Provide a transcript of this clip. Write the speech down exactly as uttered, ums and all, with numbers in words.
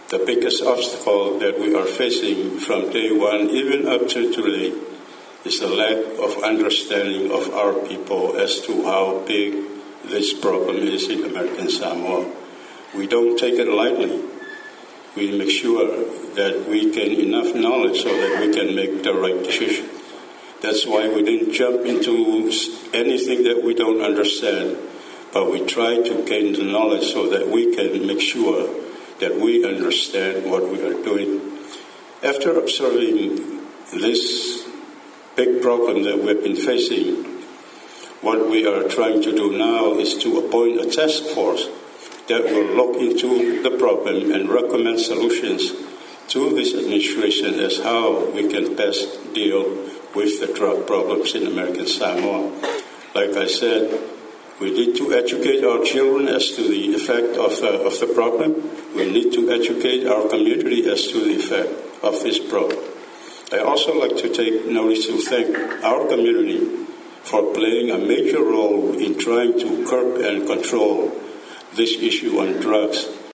The biggest obstacle that we are facing from day one, even up to today, is the lack of understanding of our people as to how big this problem is in American Samoa. We don't take it lightly. We make sure that we gain enough knowledge so that we can make the right decision. That's why we didn't jump into anything that we don't understand, but we try to gain the knowledge so that we can make sure that we understand what we are doing. After observing this big problem that we've been facing, what we are trying to do now is to appoint a task force that will look into the problem and recommend solutions to this administration as how we can best deal with the drug problems in American Samoa. Like I said, we need to educate our children as to the effect of, uh, of the problem. We need to educate our community as to the effect of this problem. I also like to take notice to thank our community for playing a major role in trying to curb and control this issue on drugs.